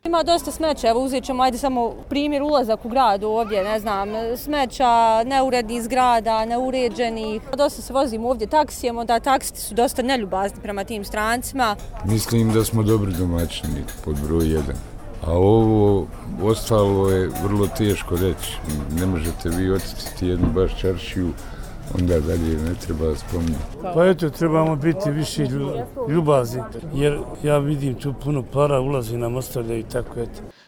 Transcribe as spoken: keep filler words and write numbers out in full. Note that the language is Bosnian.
Ima dosta smeća, evo uzet ćemo, ajde samo primjer ulazak u grad ovdje, ne znam, smeća, neurednih zgrada, neuređenih. Dosta se vozimo ovdje taksijem, onda taksisti su dosta neljubazni prema tim strancima. Mislim da smo dobri domaćini pod broj jedan. A ovo ostalo je vrlo teško reći. Ne možete vi oticati jednu baš čaršiju, onda dalje ne treba spominjati. Pa eto, trebamo biti više ljubazni, jer ja vidim tu puno para, ulazi nam, ostavljaju i tako eto.